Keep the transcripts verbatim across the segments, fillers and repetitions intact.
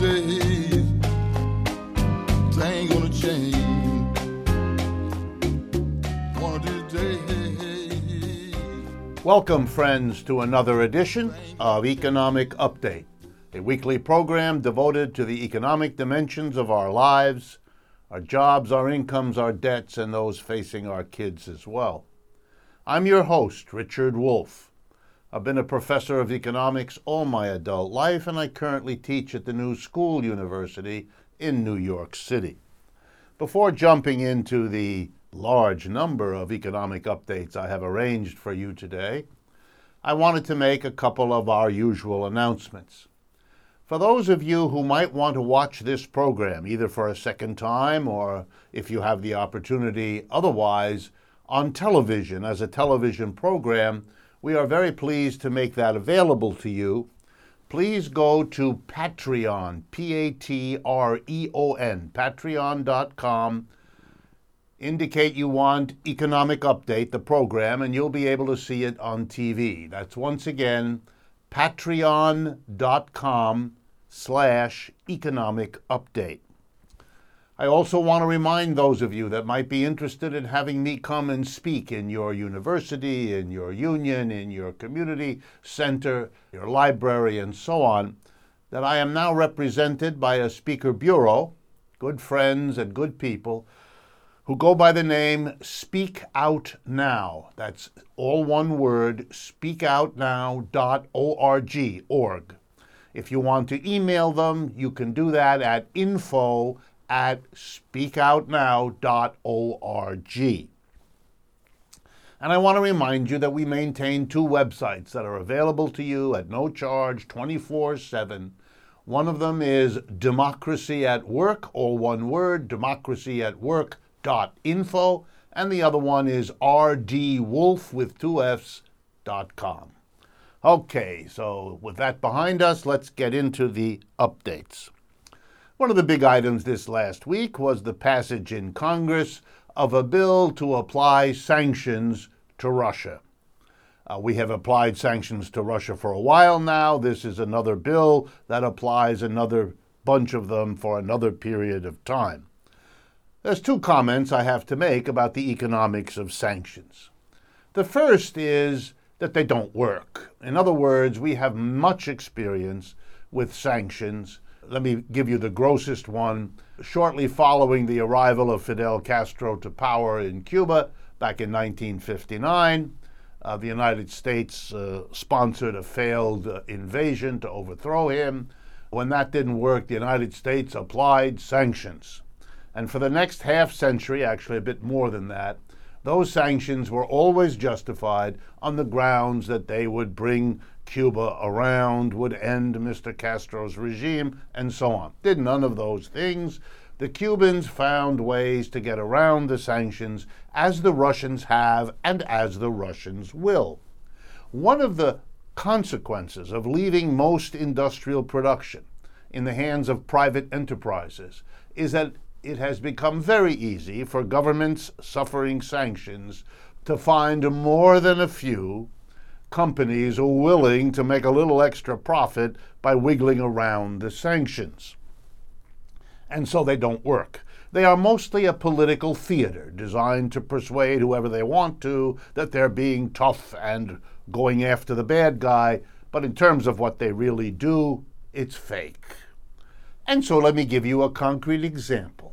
days, they ain't gonna change. One of these days. Welcome, friends, to another edition of Economic Update, a weekly program devoted to the economic dimensions of our lives, our jobs, our incomes, our debts, and those facing our kids as well. I'm your host, Richard Wolff. I've been a professor of economics all my adult life, and I currently teach at the New School University in New York City. Before jumping into the large number of economic updates I have arranged for you today, I wanted to make a couple of our usual announcements. For those of you who might want to watch this program, either for a second time or if you have the opportunity otherwise, on television as a television program, we are very pleased to make that available to you. Please go to Patreon, P A T R E O N, patreon dot com. Indicate you want Economic Update, the program, and you'll be able to see it on T V. That's once again, patreon dot com slash economic update. I also want to remind those of you that might be interested in having me come and speak in your university, in your union, in your community center, your library, and so on, that I am now represented by a speaker bureau, good friends and good people, who go by the name Speak Out Now. That's all one word, speak out now dot org, org. If you want to email them, you can do that at info at speak out now dot org. And I want to remind you that we maintain two websites that are available to you at no charge, twenty-four seven. One of them is Democracy at Work, all one word, democracy at work dot info, and the other one is r d wolff with two F's dot com. Okay, so with that behind us, let's get into the updates. One of the big items this last week was the passage in Congress of a bill to apply sanctions to Russia. Uh, we have applied sanctions to Russia for a while now. This is another bill that applies another bunch of them for another period of time. There's two comments I have to make about the economics of sanctions. The first is that they don't work. In other words, we have much experience with sanctions. Let me give you the grossest one. Shortly following the arrival of Fidel Castro to power in Cuba back in nineteen fifty-nine, uh, the United States uh, sponsored a failed uh, invasion to overthrow him. When that didn't work, the United States applied sanctions. And for the next half century, actually a bit more than that, those sanctions were always justified on the grounds that they would bring Cuba around, would end Mister Castro's regime, and so on. Did none of those things. The Cubans found ways to get around the sanctions, as the Russians have and as the Russians will. One of the consequences of leaving most industrial production in the hands of private enterprises is that it has become very easy for governments suffering sanctions to find more than a few companies are willing to make a little extra profit by wiggling around the sanctions. And so they don't work. They are mostly a political theater designed to persuade whoever they want to that they're being tough and going after the bad guy, but in terms of what they really do, it's fake. And so let me give you a concrete example.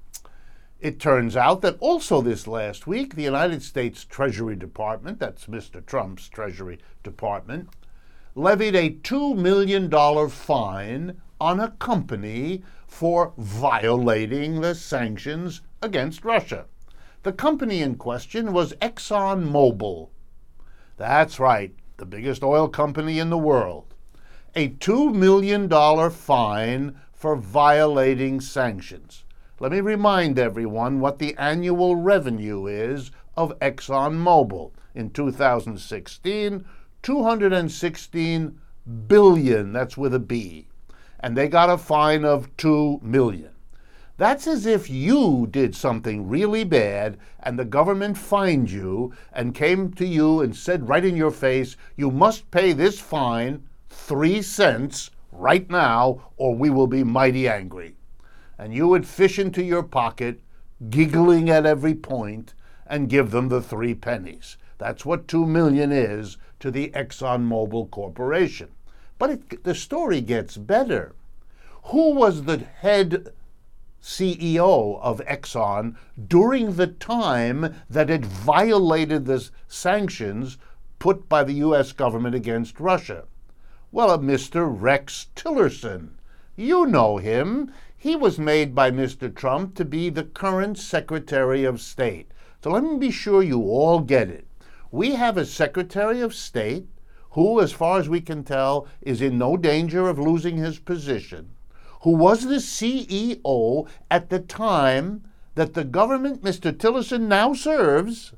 It turns out that also this last week, the United States Treasury Department, that's Mister Trump's Treasury Department, levied a two million dollars fine on a company for violating the sanctions against Russia. The company in question was ExxonMobil. That's right, the biggest oil company in the world. A two million dollars fine for violating sanctions. Let me remind everyone what the annual revenue is of ExxonMobil. In two thousand sixteen, two hundred sixteen billion dollars, that's with a B. And they got a fine of two million dollars. That's as if you did something really bad and the government fined you and came to you and said right in your face, you must pay this fine, three cents, right now, or we will be mighty angry. And you would fish into your pocket, giggling at every point, and give them the three pennies. That's what two million is to the ExxonMobil Corporation. But it, the story gets better. Who was the head C E O of Exxon during the time that it violated the sanctions put by the U S government against Russia? Well, a Mister Rex Tillerson. You know him. He was made by Mister Trump to be the current Secretary of State. So let me be sure you all get it. We have a Secretary of State who, as far as we can tell, is in no danger of losing his position, who was the C E O at the time that the government Mister Tillerson now serves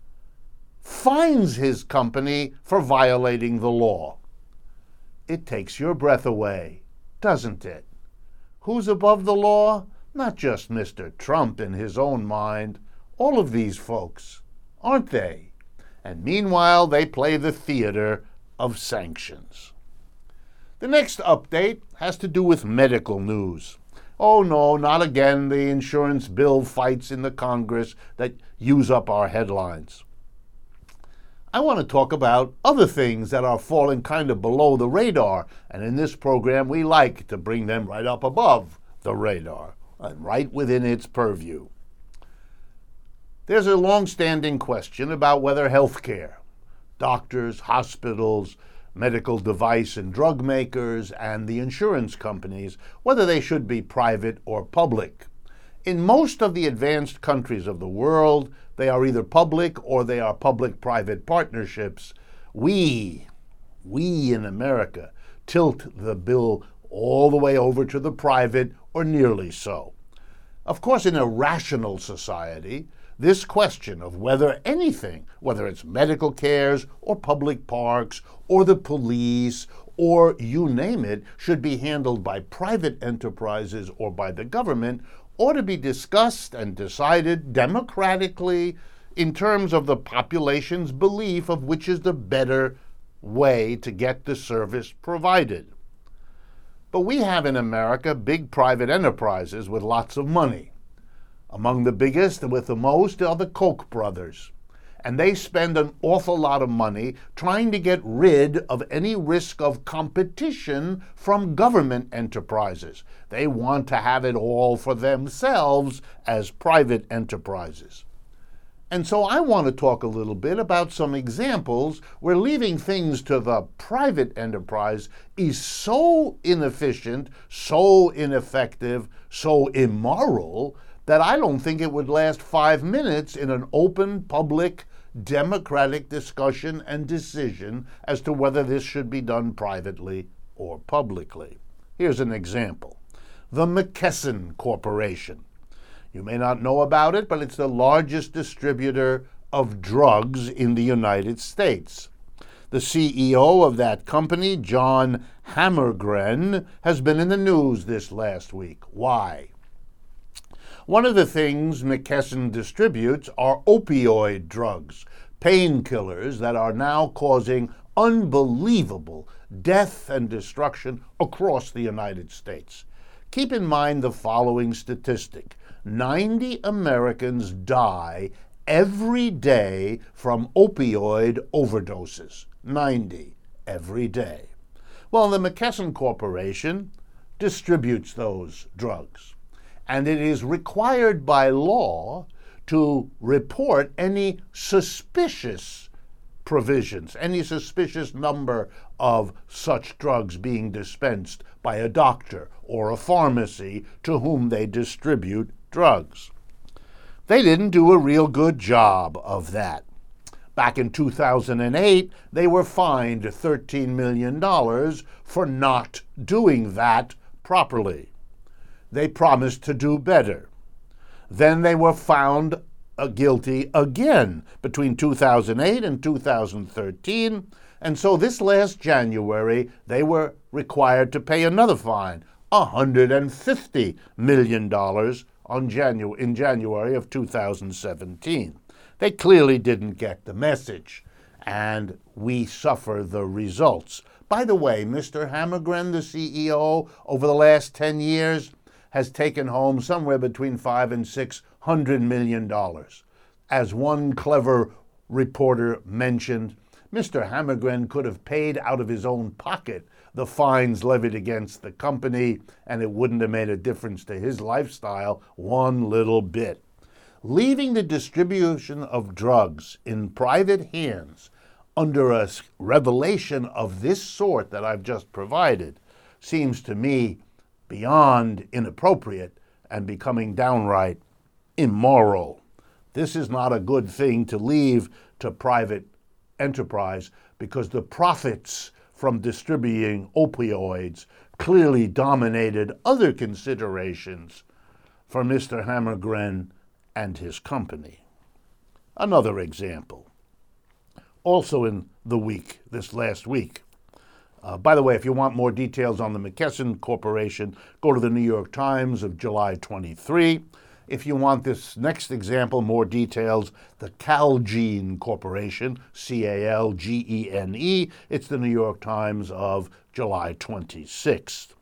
fines his company for violating the law. It takes your breath away, doesn't it? Who's above the law? Not just Mister Trump in his own mind. All of these folks, aren't they? And meanwhile, they play the theater of sanctions. The next update has to do with medical news. Oh no, not again the insurance bill fights in the Congress that use up our headlines. I want to talk about other things that are falling kind of below the radar, and in this program we like to bring them right up above the radar and right within its purview. There's a long-standing question about whether healthcare, doctors, hospitals, medical device and drug makers, and the insurance companies, whether they should be private or public. In most of the advanced countries of the world, they are either public or they are public-private partnerships. We, we in America, tilt the bill all the way over to the private or nearly so. Of course, in a rational society, this question of whether anything, whether it's medical cares or public parks or the police or you name it, should be handled by private enterprises or by the government, ought to be discussed and decided democratically in terms of the population's belief of which is the better way to get the service provided. But we have in America big private enterprises with lots of money. Among the biggest and with the most are the Koch brothers. And they spend an awful lot of money trying to get rid of any risk of competition from government enterprises. They want to have it all for themselves as private enterprises. And so I want to talk a little bit about some examples where leaving things to the private enterprise is so inefficient, so ineffective, so immoral, that I don't think it would last five minutes in an open, public, democratic discussion and decision as to whether this should be done privately or publicly. Here's an example. The McKesson Corporation. You may not know about it, but it's the largest distributor of drugs in the United States. The C E O of that company, John Hammergren, has been in the news this last week. Why? One of the things McKesson distributes are opioid drugs, painkillers that are now causing unbelievable death and destruction across the United States. Keep in mind the following statistic. ninety Americans die every day from opioid overdoses. ninety every day. Well, the McKesson Corporation distributes those drugs. And it is required by law to report any suspicious provisions, any suspicious number of such drugs being dispensed by a doctor or a pharmacy to whom they distribute drugs. They didn't do a real good job of that. Back in two thousand eight, they were fined thirteen million dollars for not doing that properly. They promised to do better. Then they were found uh, guilty again between two thousand eight and two thousand thirteen, and so this last January they were required to pay another fine, one hundred fifty million dollars on Janu- in January of two thousand seventeen. They clearly didn't get the message. and we suffer the results. By the way, Mister Hammergren, the C E O, over the last ten years, has taken home somewhere between five and six hundred million dollars. As one clever reporter mentioned, Mister Hammergren could have paid out of his own pocket the fines levied against the company, and it wouldn't have made a difference to his lifestyle one little bit. Leaving the distribution of drugs in private hands under a revelation of this sort that I've just provided seems to me beyond inappropriate and becoming downright immoral. This is not a good thing to leave to private enterprise, because the profits from distributing opioids clearly dominated other considerations for Mister Hammergren and his company. Another example, also in the week, this last week. Uh, by the way, if you want more details on the McKesson Corporation, go to the New York Times of July twenty-third. If you want this next example, more details, the Calgene Corporation, C A L G E N E, it's the New York Times of July twenty-sixth.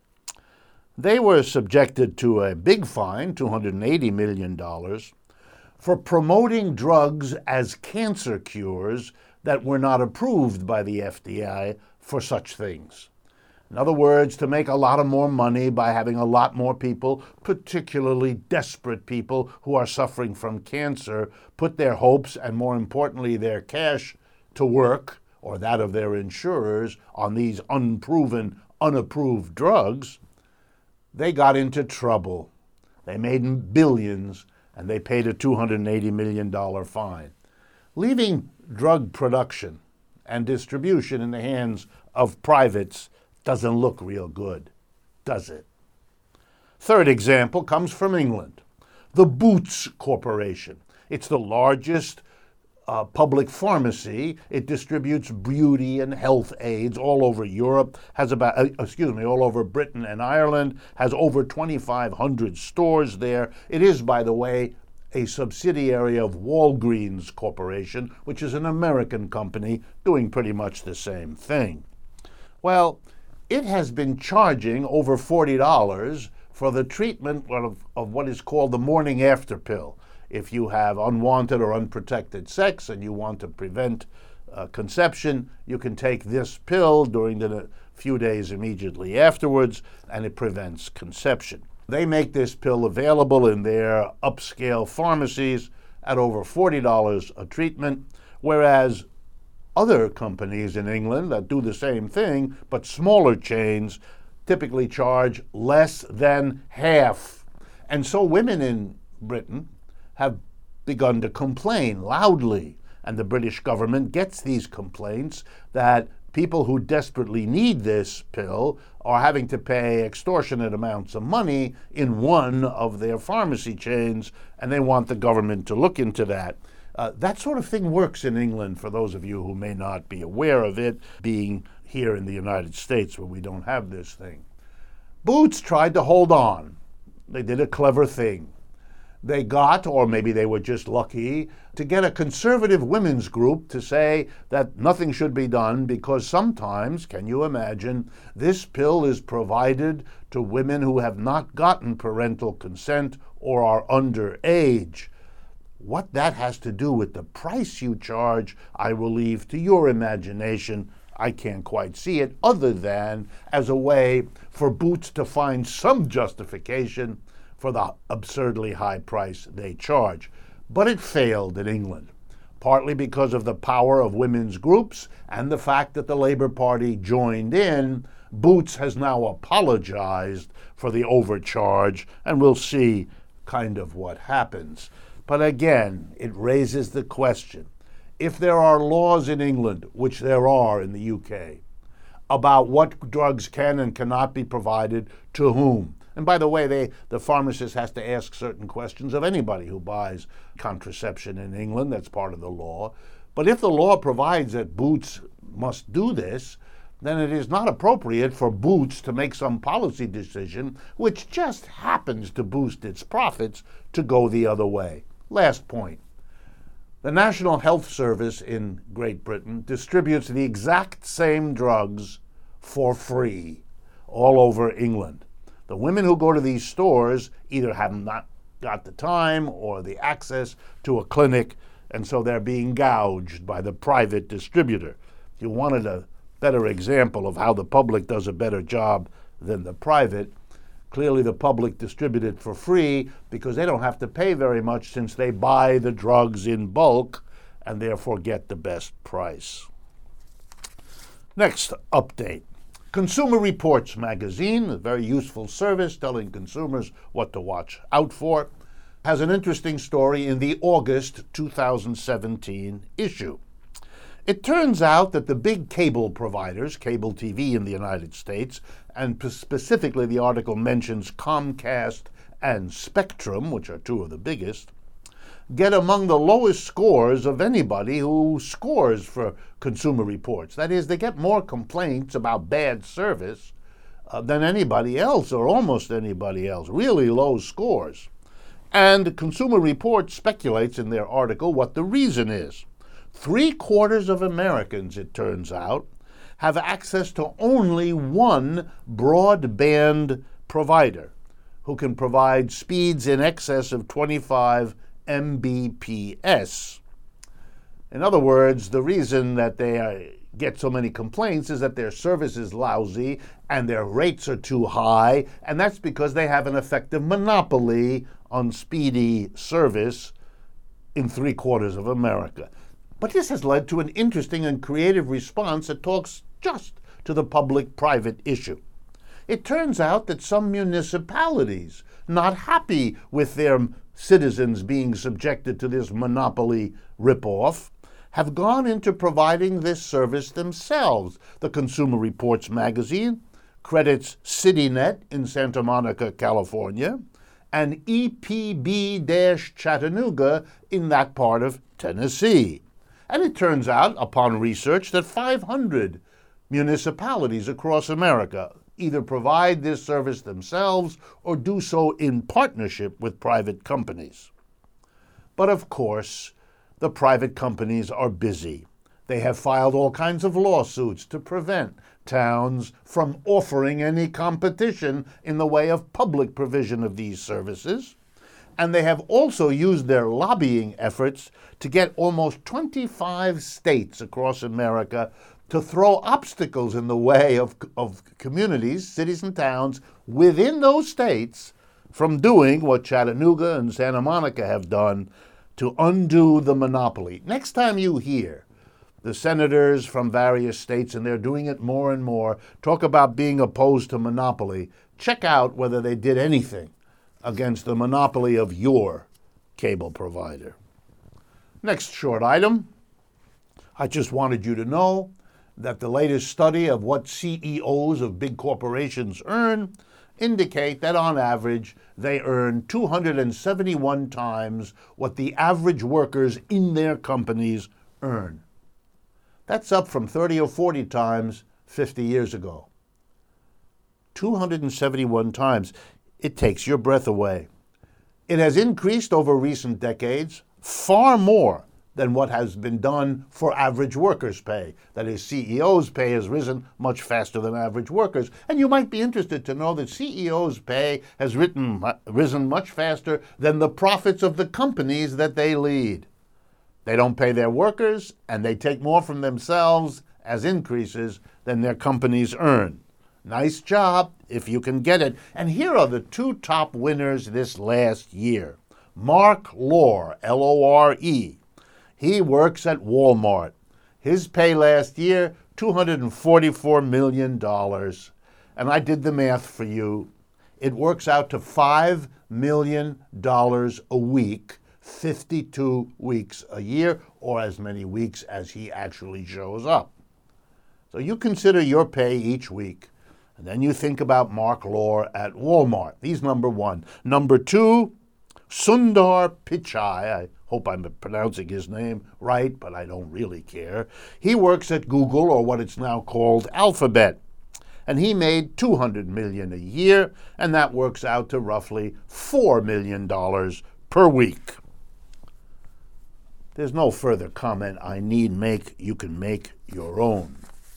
They were subjected to a big fine, two hundred eighty million dollars, for promoting drugs as cancer cures that were not approved by the F D A for such things. In other words, to make a lot of more money by having a lot more people, particularly desperate people who are suffering from cancer, put their hopes and, more importantly, their cash to work, or that of their insurers, on these unproven, unapproved drugs, they got into trouble. They made billions, and they paid a two hundred eighty million dollars fine. Leaving drug production and distribution in the hands of privates doesn't look real good, does it? Third example comes from England. The Boots Corporation. It's the largest uh, public pharmacy. It distributes beauty and health aids all over Europe, has about, uh, excuse me, all over Britain and Ireland, has over twenty-five hundred stores there. It is, by the way, a subsidiary of Walgreens Corporation, which is an American company doing pretty much the same thing. Well, it has been charging over forty dollars for the treatment of, of what is called the morning after pill. If you have unwanted or unprotected sex and you want to prevent uh, conception, you can take this pill during the few days immediately afterwards, and it prevents conception. They make this pill available in their upscale pharmacies at over forty dollars a treatment, whereas other companies in England that do the same thing, but smaller chains, typically charge less than half. And so women in Britain have begun to complain loudly, and the British government gets these complaints that people who desperately need this pill are having to pay extortionate amounts of money in one of their pharmacy chains, and they want the government to look into that. Uh, that sort of thing works in England, for those of you who may not be aware of it, being here in the United States where we don't have this thing. Boots tried to hold on. They did a clever thing. They got, or maybe they were just lucky, to get a conservative women's group to say that nothing should be done because sometimes, can you imagine, this pill is provided to women who have not gotten parental consent or are underage. What that has to do with the price you charge, I will leave to your imagination. I can't quite see it, other than as a way for Boots to find some justification for the absurdly high price they charge. But it failed in England, partly because of the power of women's groups and the fact that the Labour Party joined in. Boots has now apologized for the overcharge, and we'll see kind of what happens. But again, it raises the question, if there are laws in England, which there are in the U K, about what drugs can and cannot be provided to whom. And by the way, they, the pharmacist has to ask certain questions of anybody who buys contraception in England. That's part of the law. But if the law provides that Boots must do this, then it is not appropriate for Boots to make some policy decision which just happens to boost its profits to go the other way. Last point. The National Health Service in Great Britain distributes the exact same drugs for free all over England. The women who go to these stores either have not got the time or the access to a clinic, and so they're being gouged by the private distributor. If you wanted a better example of how the public does a better job than the private, clearly the public distribute it for free because they don't have to pay very much since they buy the drugs in bulk and therefore get the best price. Next update. Consumer Reports magazine, a very useful service telling consumers what to watch out for, has an interesting story in the August two thousand seventeen issue. It turns out that the big cable providers, cable T V in the United States, and specifically the article mentions Comcast and Spectrum, which are two of the biggest, get among the lowest scores of anybody who scores for Consumer Reports. That is, they get more complaints about bad service uh, than anybody else, or almost anybody else, really low scores. And Consumer Reports speculates in their article what the reason is. Three quarters of Americans, it turns out, have access to only one broadband provider who can provide speeds in excess of twenty-five megabits per second. In other words, the reason that they are, get so many complaints is that their service is lousy and their rates are too high, and that's because they have an effective monopoly on speedy service in three quarters of America. But this has led to an interesting and creative response that talks just to the public-private issue. It turns out that some municipalities, not happy with their citizens being subjected to this monopoly ripoff, have gone into providing this service themselves. The Consumer Reports magazine credits CityNet in Santa Monica, California, and E P B-Chattanooga in that part of Tennessee. And it turns out, upon research, that five hundred municipalities across America either provide this service themselves or do so in partnership with private companies. But of course, the private companies are busy. They have filed all kinds of lawsuits to prevent towns from offering any competition in the way of public provision of these services. And they have also used their lobbying efforts to get almost twenty-five states across America to throw obstacles in the way of, of communities, cities and towns within those states from doing what Chattanooga and Santa Monica have done to undo the monopoly. Next time you hear the senators from various states, and they're doing it more and more, talk about being opposed to monopoly, check out whether they did anything against the monopoly of your cable provider. Next short item. I just wanted you to know that the latest study of what C E Os of big corporations earn indicate that on average they earn two hundred seventy-one times what the average workers in their companies earn. That's up from thirty or forty times fifty years ago. two hundred seventy-one times. It takes your breath away. It has increased over recent decades far more than what has been done for average workers' pay. That is, C E Os' pay has risen much faster than average workers. And you might be interested to know that C E Os' pay has written, risen much faster than the profits of the companies that they lead. They don't pay their workers, and they take more from themselves as increases than their companies earn. Nice job, if you can get it. And here are the two top winners this last year. Mark Lore, L O R E. He works at Walmart. His pay last year, two hundred forty-four million dollars. And I did the math for you. It works out to five million dollars a week, fifty-two weeks a year, or as many weeks as he actually shows up. So you consider your pay each week. And then you think about Mark Lore at Walmart. He's number one. Number two, Sundar Pichai. I hope I'm pronouncing his name right, but I don't really care. He works at Google, or what it's now called Alphabet. And he made two hundred million dollars a year, and that works out to roughly four million dollars per week. There's no further comment I need make. You can make your own.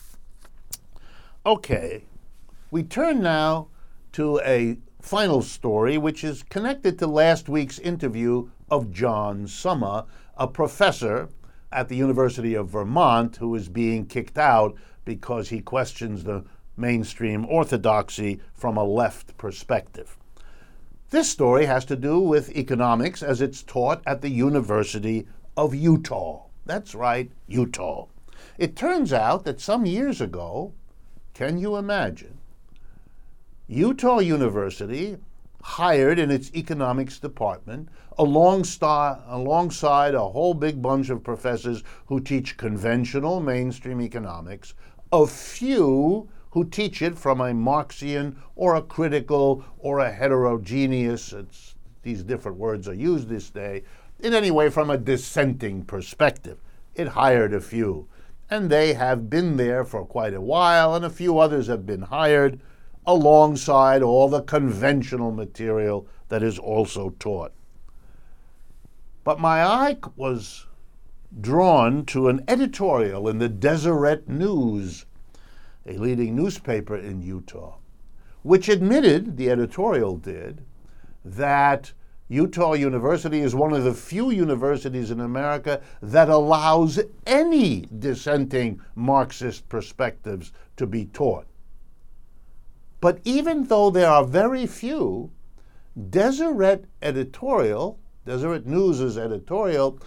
Okay, we turn now to a final story which is connected to last week's interview of John Summer, a professor at the University of Vermont who is being kicked out because he questions the mainstream orthodoxy from a left perspective. This story has to do with economics as it's taught at the University of Utah. That's right, Utah. It turns out that some years ago, can you imagine, Utah University hired in its economics department alongside, alongside a whole big bunch of professors who teach conventional mainstream economics, a few who teach it from a Marxian or a critical or a heterogeneous, it's, these different words are used this day, in any way from a dissenting perspective. It hired a few, and they have been there for quite a while, and a few others have been hired alongside all the conventional material that is also taught. But my eye was drawn to an editorial in the Deseret News, a leading newspaper in Utah, which admitted, the editorial did, that Utah University is one of the few universities in America that allows any dissenting Marxist perspectives to be taught. But even though there are very few, Deseret editorial, Deseret News's editorial,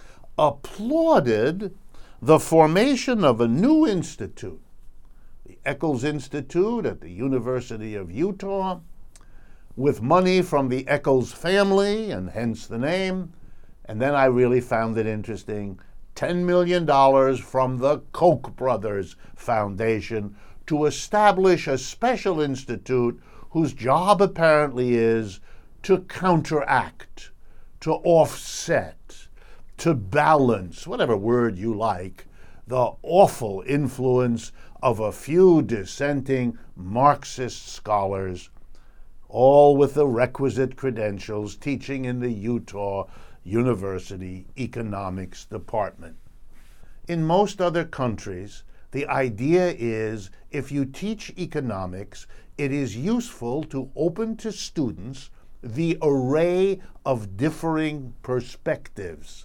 applauded the formation of a new institute, the Eccles Institute at the University of Utah, with money from the Eccles family, and hence the name. And then I really found it interesting, ten million dollars from the Koch brothers Foundation to establish a special institute whose job apparently is to counteract, to offset, to balance, whatever word you like, the awful influence of a few dissenting Marxist scholars, all with the requisite credentials, teaching in the Utah University Economics Department. In most other countries, the idea is if you teach economics, it is useful to open to students the array of differing perspectives,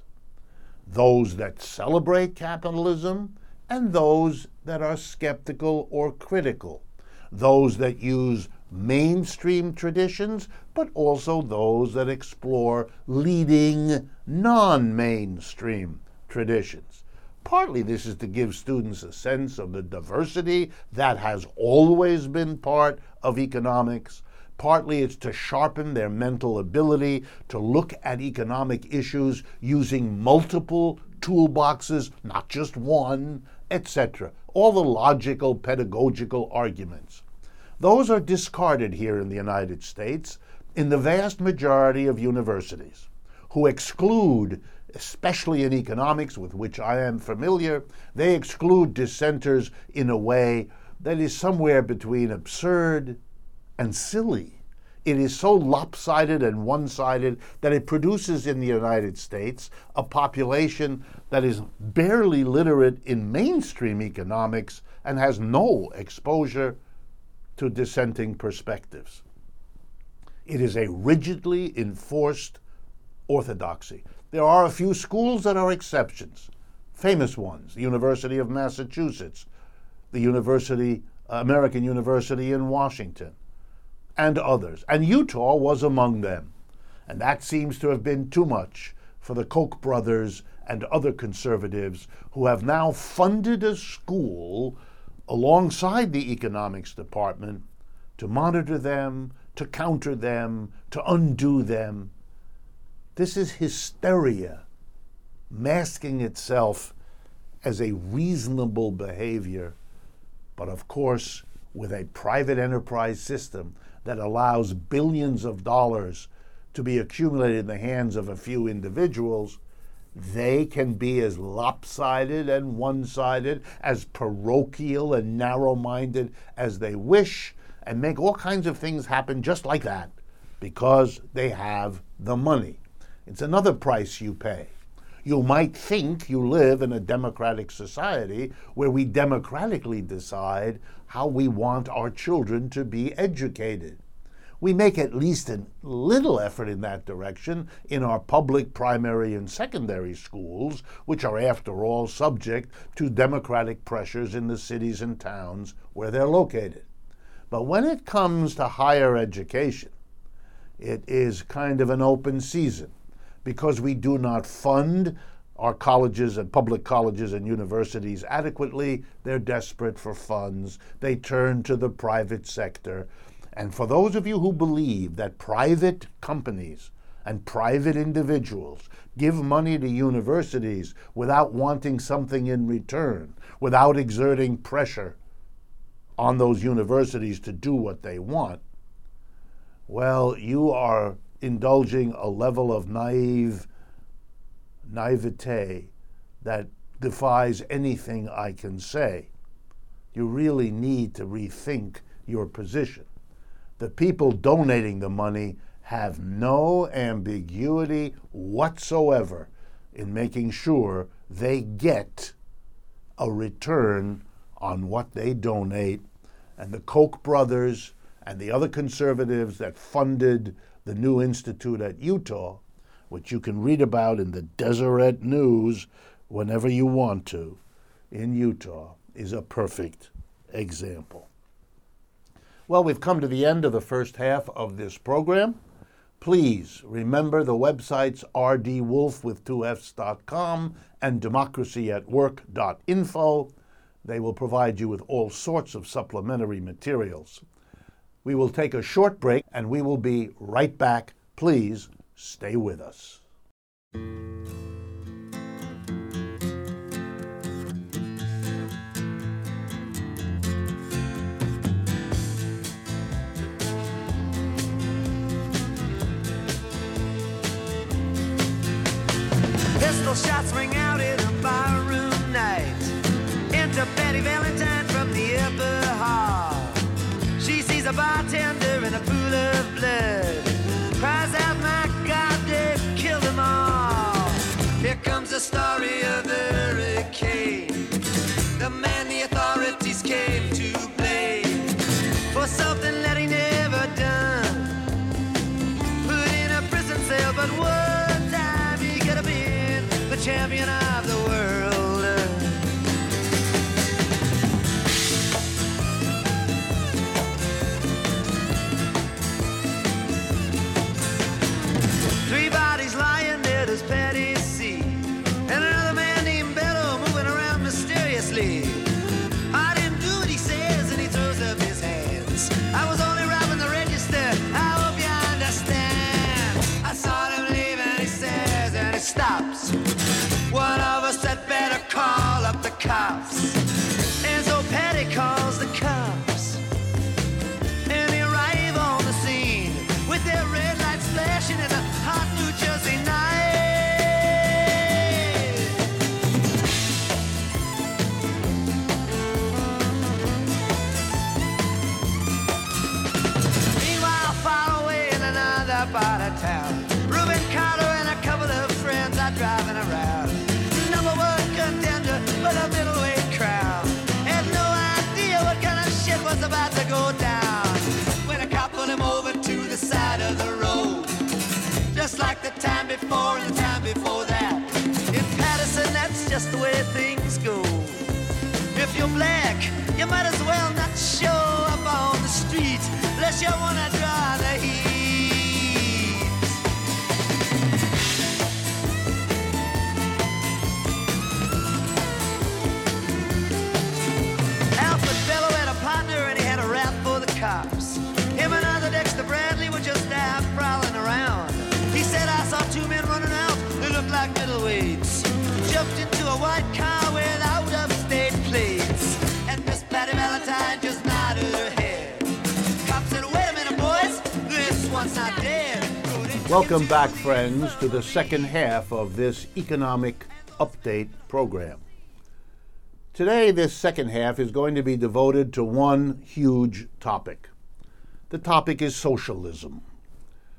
those that celebrate capitalism and those that are skeptical or critical, those that use mainstream traditions, but also those that explore leading non-mainstream traditions. Partly this is to give students a sense of the diversity that has always been part of economics. Partly it's to sharpen their mental ability to look at economic issues using multiple toolboxes, not just one, et cetera. All the logical, pedagogical arguments. Those are discarded here in the United States in the vast majority of universities, who exclude, especially in economics, with which I am familiar, they exclude dissenters in a way that is somewhere between absurd and silly. It is so lopsided and one-sided that it produces in the United States a population that is barely literate in mainstream economics and has no exposure to dissenting perspectives. It is a rigidly enforced orthodoxy. There are a few schools that are exceptions, famous ones, the University of Massachusetts, the University, uh, American University in Washington, and others. And Utah was among them. And that seems to have been too much for the Koch brothers and other conservatives who have now funded a school alongside the economics department to monitor them, to counter them, to undo them. This is hysteria masking itself as a reasonable behavior, but of course with a private enterprise system that allows billions of dollars to be accumulated in the hands of a few individuals, they can be as lopsided and one-sided, as parochial and narrow-minded as they wish, and make all kinds of things happen just like that because they have the money. It's another price you pay. You might think you live in a democratic society where we democratically decide how we want our children to be educated. We make at least a little effort in that direction in our public primary and secondary schools, which are, after all, subject to democratic pressures in the cities and towns where they're located. But when it comes to higher education, it is kind of an open season because we do not fund our colleges and public colleges and universities adequately. They're desperate for funds. They turn to the private sector. And for those of you who believe that private companies and private individuals give money to universities without wanting something in return, without exerting pressure on those universities to do what they want, well, you are indulging a level of naive naivete that defies anything I can say. You really need to rethink your position. The people donating the money have no ambiguity whatsoever in making sure they get a return on what they donate. And the Koch brothers and the other conservatives that funded the new institute at Utah, which you can read about in the Deseret News whenever you want to, in Utah, is a perfect example. Well, we've come to the end of the first half of this program. Please remember the websites r d wolf with two f's dot com and democracy at work dot info. They will provide you with all sorts of supplementary materials. We will take a short break and we will be right back. Please stay with us. Pistol shots ring out in a barroom night. Enter Betty Valentine from the upper hall. She sees a bartender in a pool of blood. Cries out, my God, they've killed them all. Here comes the story of the hurricane. The man the authorities came to blame for something that he never done. Put in a prison cell, but one time he could have been the champion of the world. Three bodies lying there, does Patty see? And another man named Bello moving around mysteriously. I didn't do what he says, and he throws up his hands. I was only robbing the register, I hope you understand. I saw him leave and he says, and he stops. One of us had better call up the cops. And so Patty calls the cops. And they arrive on the scene with their red lights flashing in a hot New Jersey night. Meanwhile, far away in another part of town, Reuben Carter and a couple of friends are driving around. Number one contender for the middleweight crown. Had no idea what kind of shit was about to go down when a cop pulled him over to the side of the road. Just like the time before and the time before that. In Patterson, that's just the way things go. If you're black, you might as well not show up on the street unless you want to draw the heat. Alfred Bello had a partner and he had a rap for the cops. Him and other Dexter Bradley were just out prowling around. He said, I saw two men running out, they looked like middleweights. Jumped into a white car with out-of-state plates. And Miss Patty Valentine just nodded her head. Cop said, wait a minute, boys, this one's not dead. Welcome back, friends, to the second half of this economic update program. Today, this second half is going to be devoted to one huge topic. The topic is socialism.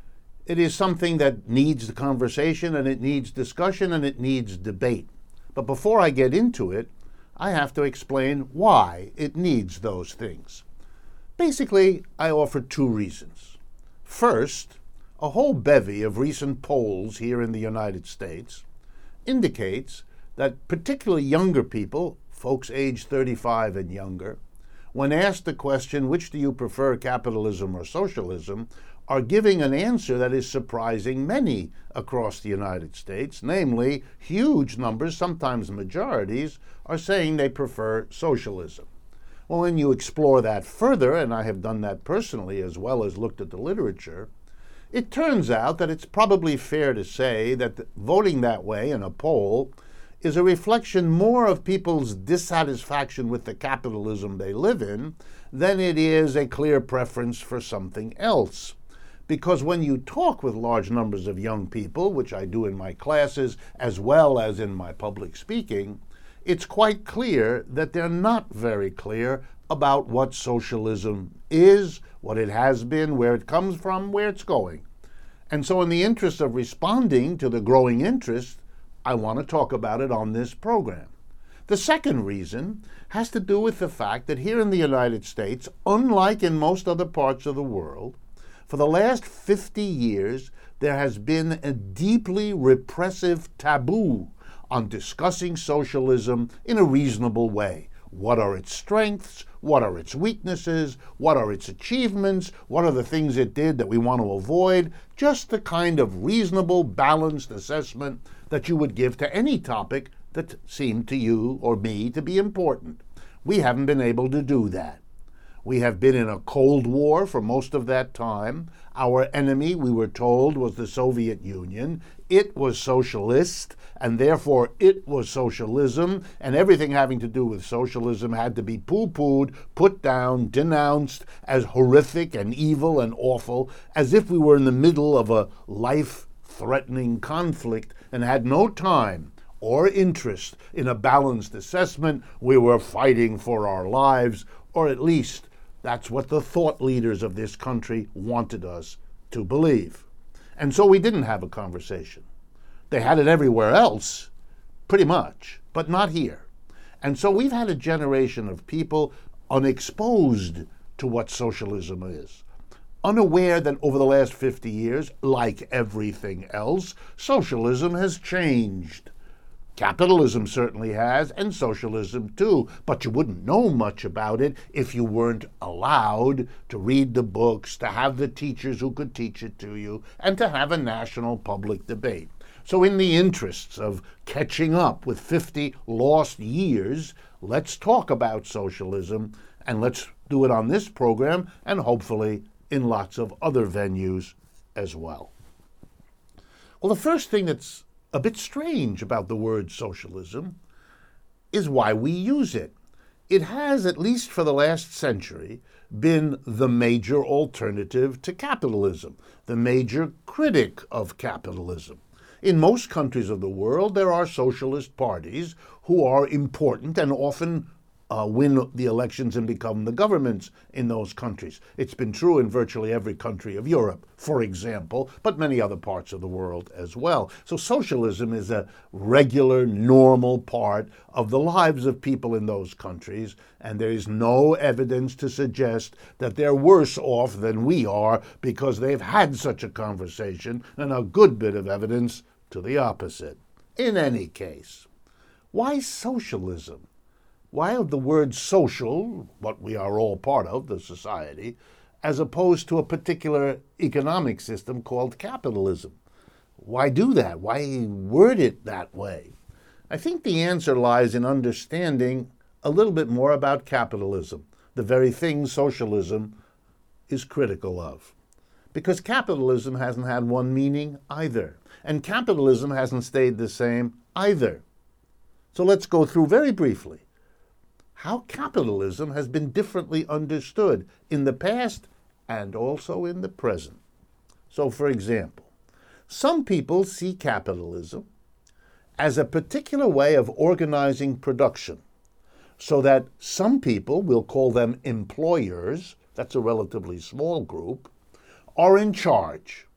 It is something that needs the conversation, and it needs discussion, and it needs debate. But before I get into it, I have to explain why it needs those things. Basically, I offer two reasons. First, a whole bevy of recent polls here in the United States indicates that particularly younger people, folks aged thirty-five and younger, when asked the question, which do you prefer, capitalism or socialism, are giving an answer that is surprising many across the United States. Namely, huge numbers, sometimes majorities, are saying they prefer socialism. Well, when you explore that further, and I have done that personally as well as looked at the literature, it turns out that it's probably fair to say that voting that way in a poll is a reflection more of people's dissatisfaction with the capitalism they live in than it is a clear preference for something else. Because when you talk with large numbers of young people, which I do in my classes as well as in my public speaking, it's quite clear that they're not very clear about what socialism is, what it has been, where it comes from, where it's going. And so in the interest of responding to the growing interest, I want to talk about it on this program. The second reason has to do with the fact that here in the United States, unlike in most other parts of the world, for the last fifty years, there has been a deeply repressive taboo on discussing socialism in a reasonable way. What are its strengths? What are its weaknesses? What are its achievements? What are the things it did that we want to avoid? Just the kind of reasonable, balanced assessment that you would give to any topic that seemed to you or me to be important. We haven't been able to do that. We have been in a Cold War for most of that time. Our enemy, we were told, was the Soviet Union. It was socialist, and therefore it was socialism, and everything having to do with socialism had to be poo-pooed, put down, denounced as horrific and evil and awful, as if we were in the middle of a life-threatening conflict and had no time or interest in a balanced assessment. We were fighting for our lives, or at least that's what the thought leaders of this country wanted us to believe. And so we didn't have a conversation. They had it everywhere else, pretty much, but not here. And so we've had a generation of people unexposed to what socialism is, unaware that over the last fifty years, like everything else, socialism has changed. Capitalism certainly has, and socialism too, but you wouldn't know much about it if you weren't allowed to read the books, to have the teachers who could teach it to you, and to have a national public debate. So in the interests of catching up with fifty lost years, let's talk about socialism, and let's do it on this program, and hopefully in lots of other venues as well. Well, the first thing that's a bit strange about the word socialism is why we use it. It has, at least for the last century, been the major alternative to capitalism, the major critic of capitalism. In most countries of the world, there are socialist parties who are important and often uh, win the elections and become the governments in those countries. It's been true in virtually every country of Europe, for example, but many other parts of the world as well. So socialism is a regular, normal part of the lives of people in those countries, and there is no evidence to suggest that they're worse off than we are because they've had such a conversation, and a good bit of evidence to the opposite. In any case, why socialism? Why the word social, what we are all part of, the society, as opposed to a particular economic system called capitalism? Why do that? Why word it that way? I think the answer lies in understanding a little bit more about capitalism, the very thing socialism is critical of. Because capitalism hasn't had one meaning either, and capitalism hasn't stayed the same either. So let's go through very briefly how capitalism has been differently understood in the past and also in the present. So, for example, some people see capitalism as a particular way of organizing production, so that some people, we'll call them employers, that's a relatively small group, are in charge.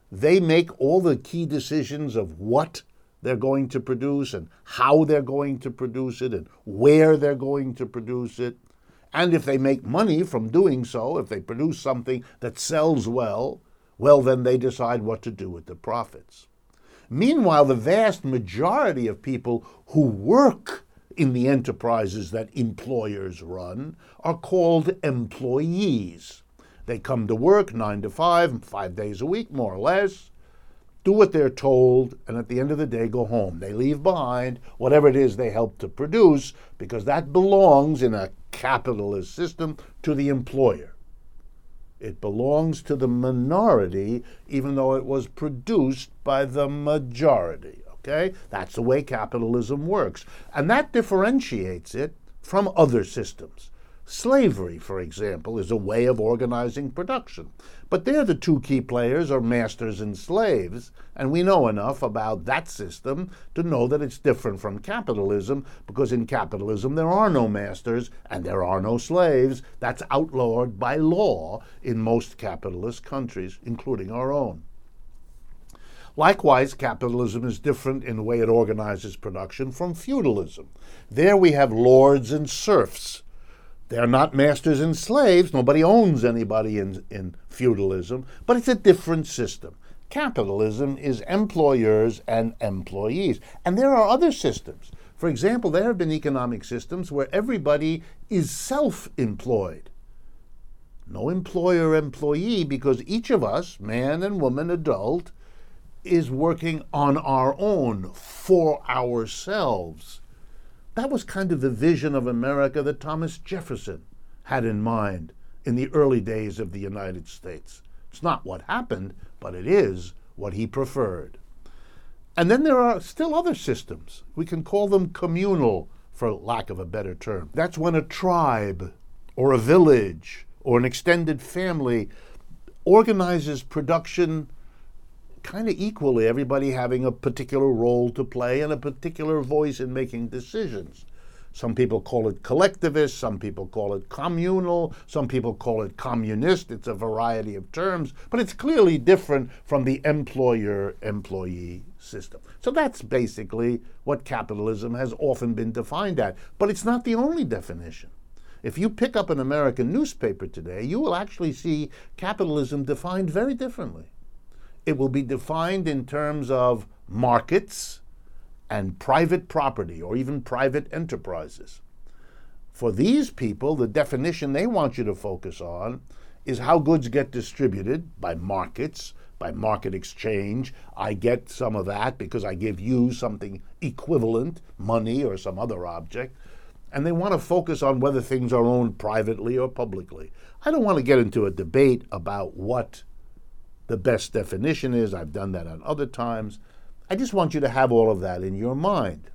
they make all the key decisions of what they're going to produce and how they're going to produce it and where they're going to produce it. And if they make money from doing so, if they produce something that sells well, well, then they decide what to do with the profits. Meanwhile, the vast majority of people who work in the enterprises that employers run are called employees. They come to work nine to five, five days a week, more or less, do what they're told, and at the end of the day go home. They leave behind whatever it is they help to produce, because that belongs in a capitalist system to the employer. It belongs to the minority, even though it was produced by the majority. Okay? That's the way capitalism works. And that differentiates it from other systems. Slavery, for example, is a way of organizing production. But there the two key players are masters and slaves, and we know enough about that system to know that it's different from capitalism, because in capitalism there are no masters and there are no slaves. That's outlawed by law in most capitalist countries, including our own. Likewise, capitalism is different in the way it organizes production from feudalism. There we have lords and serfs. They're not masters and slaves. Nobody owns anybody in, in feudalism, but it's a different system. Capitalism is employers and employees. And there are other systems. For example, there have been economic systems where everybody is self-employed. No employer-employee, because each of us, man and woman, adult, is working on our own, for ourselves. That was kind of the vision of America that Thomas Jefferson had in mind in the early days of the United States. It's not what happened, but it is what he preferred. And then there are still other systems. We can call them communal, for lack of a better term. That's when a tribe or a village or an extended family organizes production kind of equally, everybody having a particular role to play and a particular voice in making decisions. Some people call it collectivist, some people call it communal, some people call it communist. It's a variety of terms, but it's clearly different from the employer-employee system. So that's basically what capitalism has often been defined at, but it's not the only definition. If you pick up an American newspaper today, you will actually see capitalism defined very differently. It will be defined in terms of markets and private property, or even private enterprises. For these people, the definition they want you to focus on is how goods get distributed by markets, by market exchange. I get some of that because I give you something equivalent, money or some other object. And they want to focus on whether things are owned privately or publicly. I don't want to get into a debate about what the best definition is. I've done that on other times. I just want you to have all of that in your mind.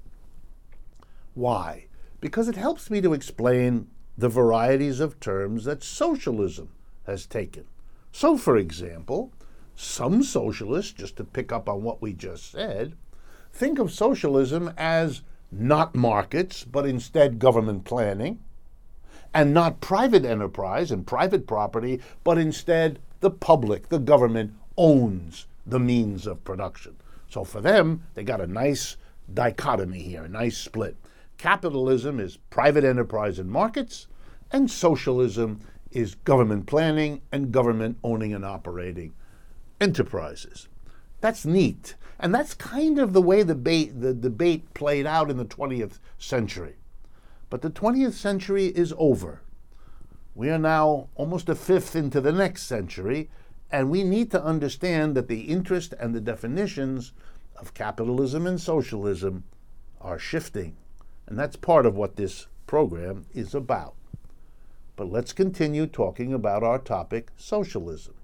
Why? Because it helps me to explain the varieties of terms that socialism has taken. So, for example, some socialists, just to pick up on what we just said, think of socialism as not markets, but instead government planning, and not private enterprise and private property, but instead the public, the government, owns the means of production. So for them, they got a nice dichotomy here, a nice split. Capitalism is private enterprise and markets, and socialism is government planning and government owning and operating enterprises. That's neat. And that's kind of the way the debate, the debate played out in the twentieth century. But the twentieth century is over. We are now almost a fifth into the next century, and we need to understand that the interest and the definitions of capitalism and socialism are shifting. And that's part of what this program is about. But let's continue talking about our topic, socialism.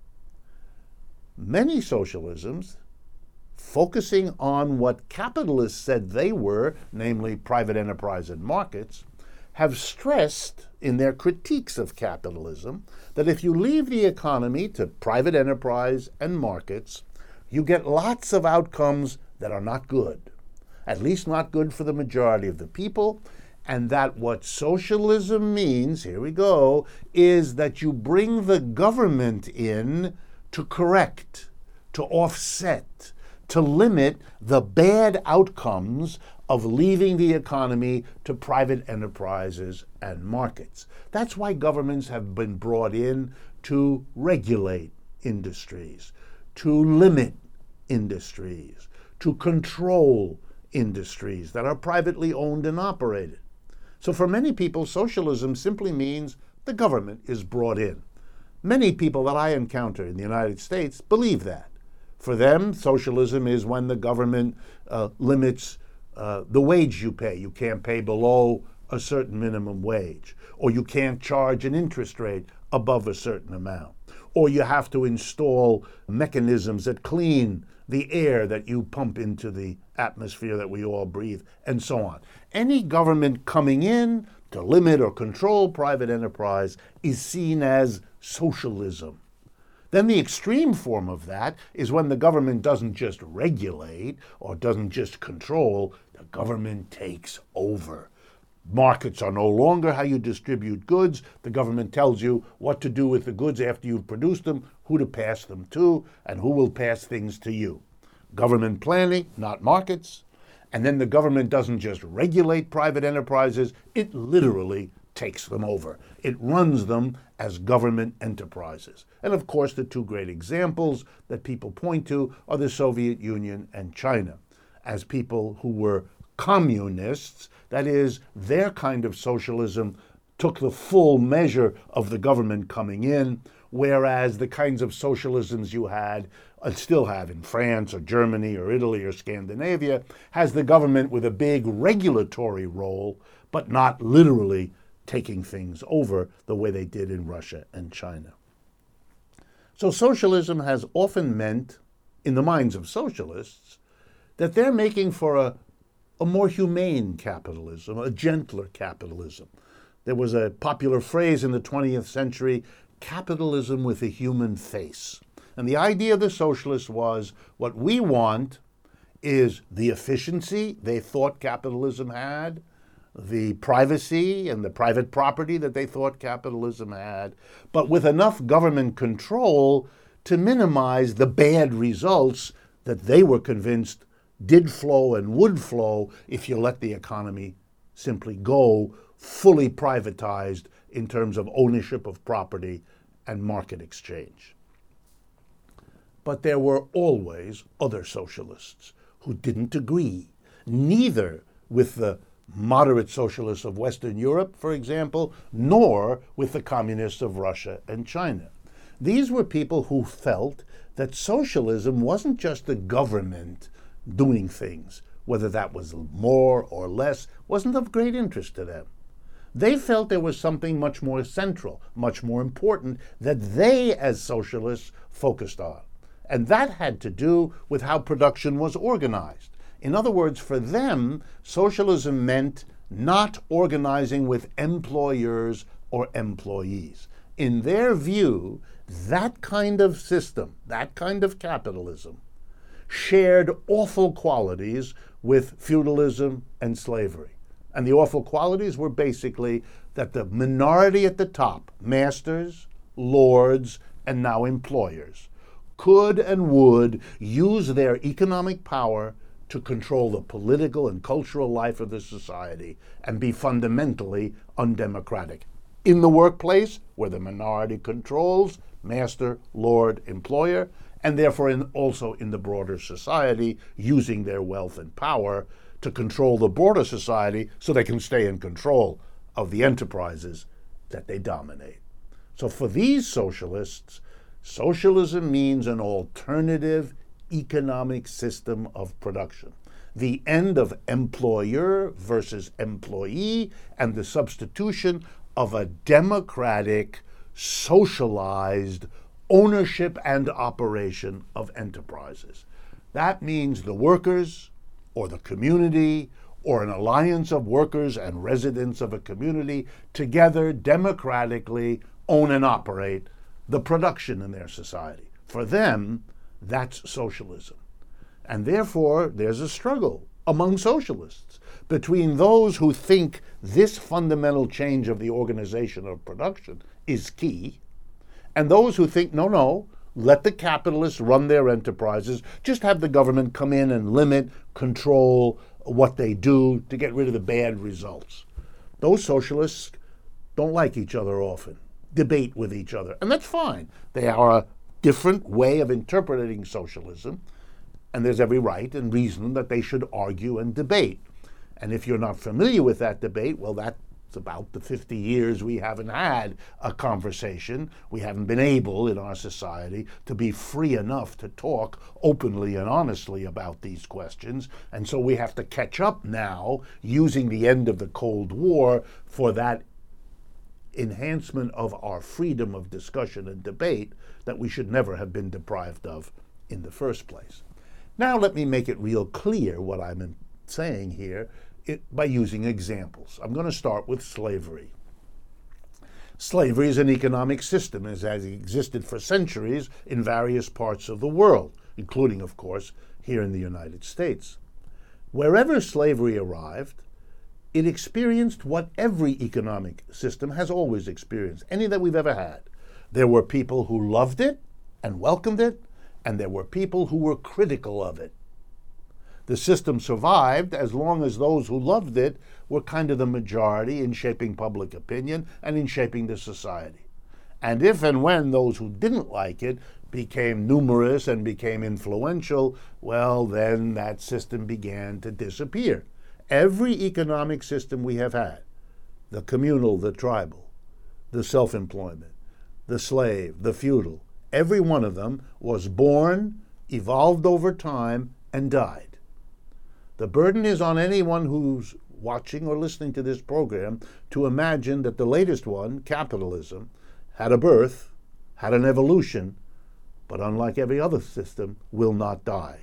Many socialisms, focusing on what capitalists said they were, namely private enterprise and markets, have stressed in their critiques of capitalism that if you leave the economy to private enterprise and markets, you get lots of outcomes that are not good, at least not good for the majority of the people, and that what socialism means, here we go, is that you bring the government in to correct, to offset, to limit the bad outcomes of leaving the economy to private enterprises and markets. That's why governments have been brought in to regulate industries, to limit industries, to control industries that are privately owned and operated. So for many people, socialism simply means the government is brought in. Many people that I encounter in the United States believe that. For them, socialism is when the government uh, limits uh, the wage you pay. You can't pay below a certain minimum wage, or you can't charge an interest rate above a certain amount, or you have to install mechanisms that clean the air that you pump into the atmosphere that we all breathe, and so on. Any government coming in to limit or control private enterprise is seen as socialism. Then the extreme form of that is when the government doesn't just regulate or doesn't just control, the government takes over. Markets are no longer how you distribute goods. The government tells you what to do with the goods after you've produced them, who to pass them to, and who will pass things to you. Government planning, not markets. And then the government doesn't just regulate private enterprises, it literally takes them over. It runs them as government enterprises. And of course, the two great examples that people point to are the Soviet Union and China, as people who were communists. That is, their kind of socialism took the full measure of the government coming in, whereas the kinds of socialisms you had, uh, still have in France or Germany or Italy or Scandinavia, has the government with a big regulatory role, but not literally taking things over the way they did in Russia and China. So socialism has often meant, in the minds of socialists, that they're making for a, a more humane capitalism, a gentler capitalism. There was a popular phrase in the twentieth century, capitalism with a human face. And the idea of the socialists was, what we want is the efficiency they thought capitalism had, the privacy and the private property that they thought capitalism had, but with enough government control to minimize the bad results that they were convinced did flow and would flow if you let the economy simply go fully privatized in terms of ownership of property and market exchange. But there were always other socialists who didn't agree, neither with the moderate socialists of Western Europe, for example, nor with the communists of Russia and China. These were people who felt that socialism wasn't just the government doing things, whether that was more or less, wasn't of great interest to them. They felt there was something much more central, much more important, that they as socialists focused on. And that had to do with how production was organized. In other words, for them, socialism meant not organizing with employers or employees. In their view, that kind of system, that kind of capitalism, shared awful qualities with feudalism and slavery. And the awful qualities were basically that the minority at the top, masters, lords, and now employers, could and would use their economic power to control the political and cultural life of the society and be fundamentally undemocratic. In the workplace, where the minority controls, master, lord, employer, and therefore in, also in the broader society, using their wealth and power to control the broader society so they can stay in control of the enterprises that they dominate. So for these socialists, socialism means an alternative economic system of production, the end of employer versus employee, and the substitution of a democratic, socialized ownership and operation of enterprises. That means the workers or the community or an alliance of workers and residents of a community together democratically own and operate the production in their society. For them, that's socialism. And therefore, there's a struggle among socialists between those who think this fundamental change of the organization of production is key, and those who think, no, no, Let the capitalists run their enterprises. Just have the government come in and limit, control what they do to get rid of the bad results. Those socialists don't like each other often, debate with each other, and that's fine. They are a different way of interpreting socialism, and there's every right and reason that they should argue and debate. And if you're not familiar with that debate, well, that's about the fifty years we haven't had a conversation. We haven't been able in our society to be free enough to talk openly and honestly about these questions. And so we have to catch up now using the end of the Cold War for that enhancement of our freedom of discussion and debate that we should never have been deprived of in the first place. Now let me make it real clear what I'm saying here it, by using examples. I'm going to start with slavery. Slavery is an economic system as has existed for centuries in various parts of the world, including, of course, here in the United States. Wherever slavery arrived, it experienced what every economic system has always experienced, any that we've ever had. There were people who loved it and welcomed it, and there were people who were critical of it. The system survived as long as those who loved it were kind of the majority in shaping public opinion and in shaping the society. And if and when those who didn't like it became numerous and became influential, well, then that system began to disappear. Every economic system we have had, the communal, the tribal, the self-employment, the slave, the feudal, every one of them was born, evolved over time, and died. The burden is on anyone who's watching or listening to this program to imagine that the latest one, capitalism, had a birth, had an evolution, but unlike every other system, will not die.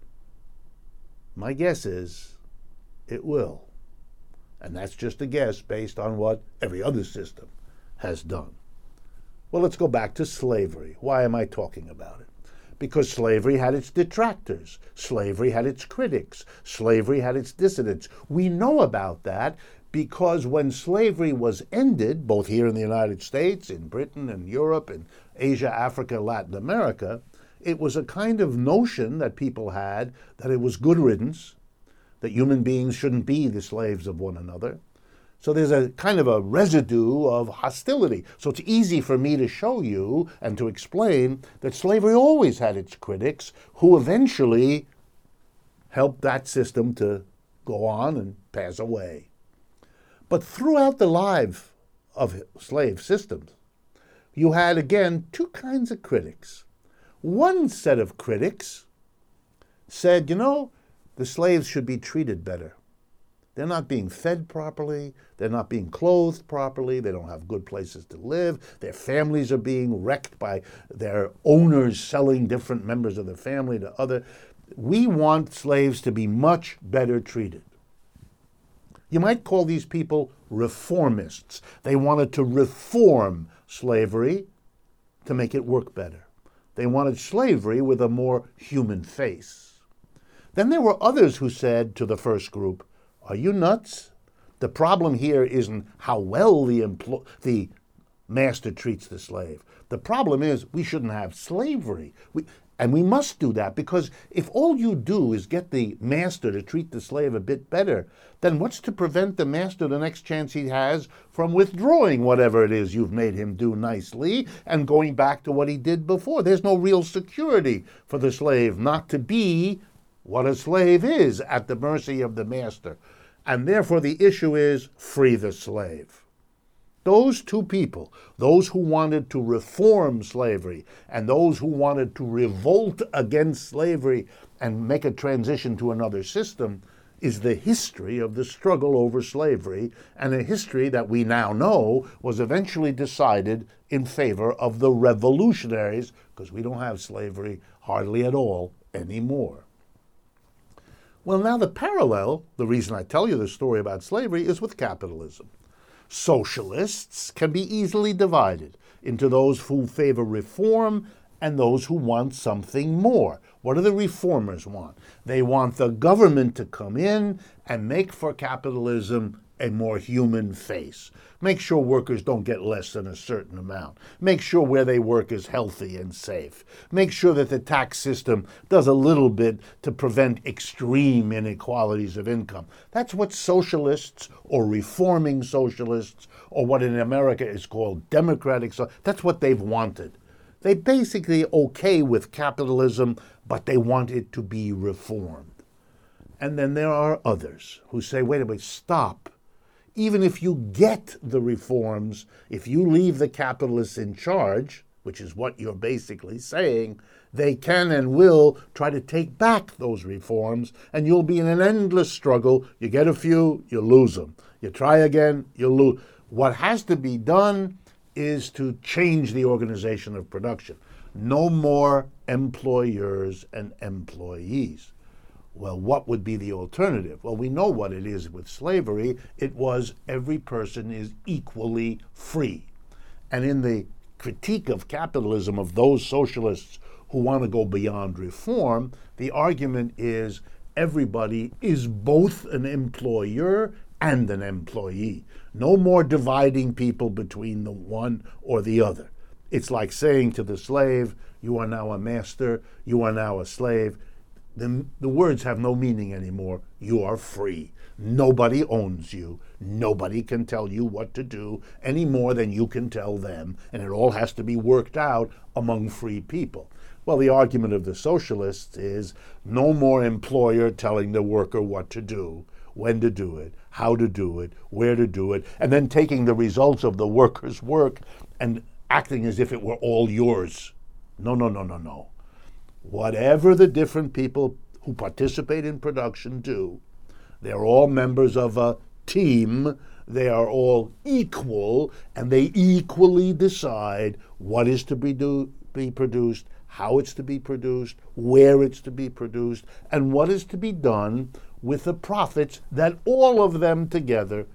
My guess is it will. And that's just a guess based on what every other system has done. Well, let's go back to slavery. Why am I talking about it? Because slavery had its detractors. Slavery had its critics. Slavery had its dissidents. We know about that because when slavery was ended, both here in the United States, in Britain, and Europe, and Asia, Africa, Latin America, it was a kind of notion that people had that it was good riddance, that human beings shouldn't be the slaves of one another. So there's a kind of a residue of hostility. So it's easy for me to show you and to explain that slavery always had its critics who eventually helped that system to go on and pass away. But throughout the life of slave systems, you had, again, two kinds of critics. One set of critics said, you know, the slaves should be treated better. They're not being fed properly. They're not being clothed properly. They don't have good places to live. Their families are being wrecked by their owners selling different members of the family to other. We want slaves to be much better treated. You might call these people reformists. They wanted to reform slavery to make it work better. They wanted slavery with a more human face. Then there were others who said to the first group, are you nuts? The problem here isn't how well the, empl- the master treats the slave. The problem is we shouldn't have slavery. We, and we must do that because if all you do is get the master to treat the slave a bit better, then what's to prevent the master the next chance he has from withdrawing whatever it is you've made him do nicely and going back to what he did before? There's no real security for the slave not to be what a slave is at the mercy of the master. And therefore the issue is free the slave. Those two people, those who wanted to reform slavery and those who wanted to revolt against slavery and make a transition to another system, is the history of the struggle over slavery, and a history that we now know was eventually decided in favor of the revolutionaries, because we don't have slavery hardly at all anymore. Well, now the parallel, the reason I tell you the story about slavery, is with capitalism. Socialists can be easily divided into those who favor reform and those who want something more. What do the reformers want? They want the government to come in and make for capitalism a more human face. Make sure workers don't get less than a certain amount. Make sure where they work is healthy and safe. Make sure that the tax system does a little bit to prevent extreme inequalities of income. That's what socialists or reforming socialists, or what in America is called democratic, so that's what they've wanted. They basically okay with capitalism, but they want it to be reformed. And then there are others who say, wait a minute, stop. Even if you get the reforms, if you leave the capitalists in charge, which is what you're basically saying, they can and will try to take back those reforms, and you'll be in an endless struggle. You get a few, you lose them. You try again, you lose. What has to be done is to change the organization of production. No more employers and employees. Well, what would be the alternative? Well, we know what it is with slavery. It was every person is equally free. And in the critique of capitalism of those socialists who want to go beyond reform, the argument is everybody is both an employer and an employee. No more dividing people between the one or the other. It's like saying to the slave, you are now a master, you are now a slave. The, the words have no meaning anymore. You are free. Nobody owns you. Nobody can tell you what to do any more than you can tell them, and it all has to be worked out among free people. Well, the argument of the socialists is no more employer telling the worker what to do, when to do it, how to do it, where to do it, and then taking the results of the worker's work and acting as if it were all yours. No, no, no, no, no. Whatever the different people who participate in production do, they're all members of a team, they are all equal, and they equally decide what is to be, do, be produced, how it's to be produced, where it's to be produced, and what is to be done with the profits that all of them together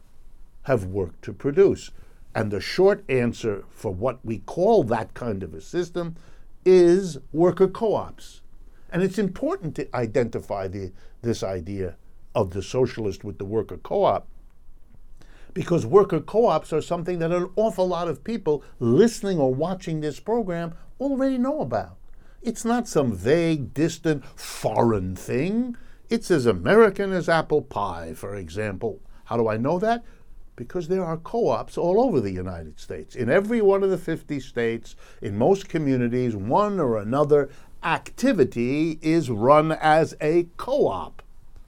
have worked to produce. And the short answer for what we call that kind of a system is worker co-ops. And it's important to identify the, this idea of the socialist with the worker co-op, because worker co-ops are something that an awful lot of people listening or watching this program already know about. It's not some vague, distant, foreign thing. It's as American as apple pie, for example. How do I know that? Because there are co-ops all over the United States. In every one of the fifty states, in most communities, one or another activity is run as a co-op.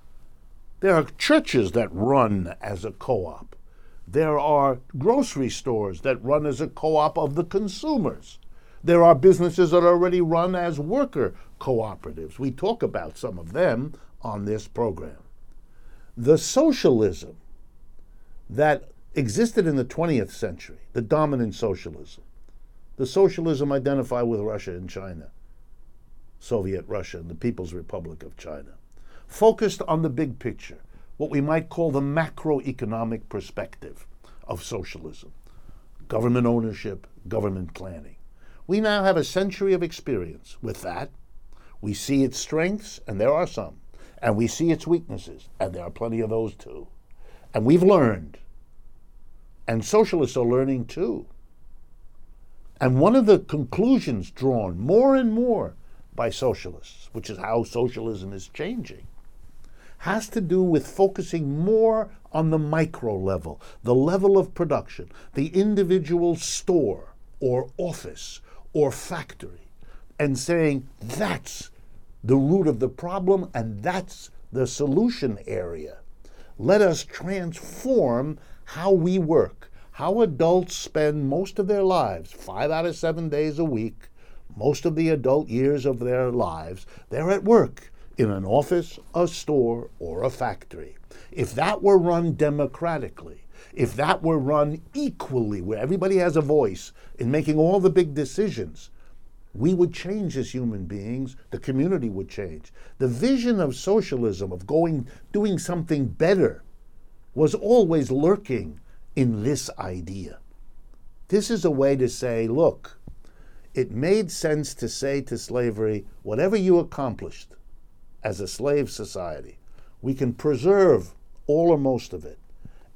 There are churches that run as a co-op. There are grocery stores that run as a co-op of the consumers. There are businesses that already run as worker cooperatives. We talk about some of them on this program. The socialism that existed in the twentieth century, the dominant socialism, the socialism identified with Russia and China, Soviet Russia and the People's Republic of China, focused on the big picture, what we might call the macroeconomic perspective of socialism, government ownership, government planning. We now have a century of experience with that. We see its strengths, and there are some, and we see its weaknesses, and there are plenty of those too. And we've learned, and socialists are learning too. And one of the conclusions drawn more and more by socialists, which is how socialism is changing, has to do with focusing more on the micro level, the level of production, the individual store or office or factory, and saying that's the root of the problem and that's the solution area. Let us transform how we work, how adults spend most of their lives, five out of seven days a week, most of the adult years of their lives, they're at work in an office, a store, or a factory. If that were run democratically, if that were run equally, where everybody has a voice in making all the big decisions, we would change as human beings, the community would change. The vision of socialism, of going, doing something better, was always lurking in this idea. This is a way to say, look, it made sense to say to slavery, whatever you accomplished as a slave society, we can preserve all or most of it,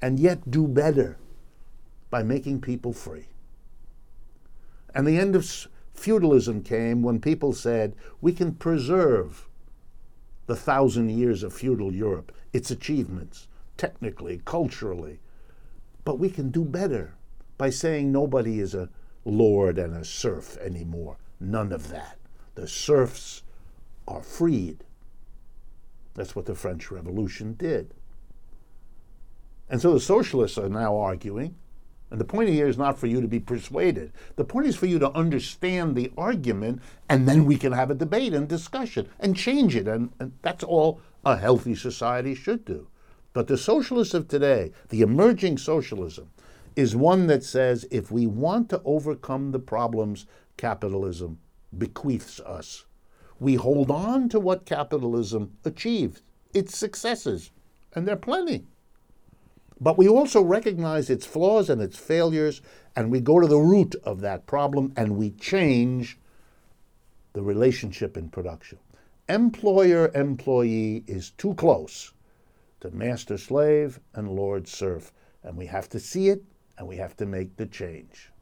and yet do better by making people free. And the end of feudalism came when people said, we can preserve the thousand years of feudal Europe, its achievements, technically, culturally, but we can do better by saying nobody is a lord and a serf anymore. None of that. The serfs are freed. That's what the French Revolution did. And so the socialists are now arguing, and the point here is not for you to be persuaded. The point is for you to understand the argument, and then we can have a debate and discussion and change it. And, and that's all a healthy society should do. But the socialists of today, the emerging socialism, is one that says if we want to overcome the problems capitalism bequeaths us, we hold on to what capitalism achieved, its successes, and there are plenty. But we also recognize its flaws and its failures, and we go to the root of that problem, and we change the relationship in production. Employer-employee is too close to master-slave and lord-serf, and we have to see it, and we have to make the change.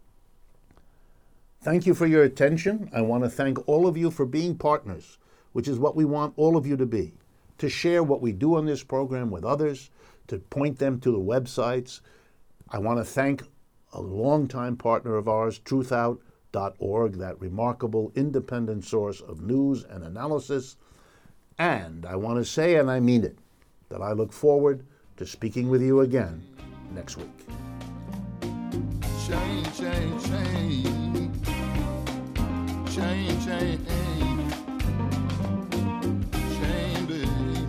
Thank you for your attention. I want to thank all of you for being partners, which is what we want all of you to be, to share what we do on this program with others, to point them to the websites. I want to thank a longtime partner of ours, truth out dot org, that remarkable independent source of news and analysis. And I want to say, and I mean it, that I look forward to speaking with you again next week. Change, change, change. Change, change. Change, baby.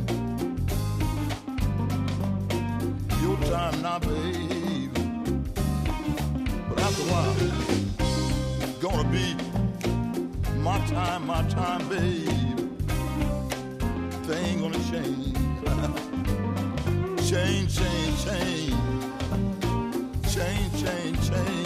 Your time now, baby. But after a while, it's gonna be my time, my time, baby. Things gonna change. Change, change, change. Change, change, change.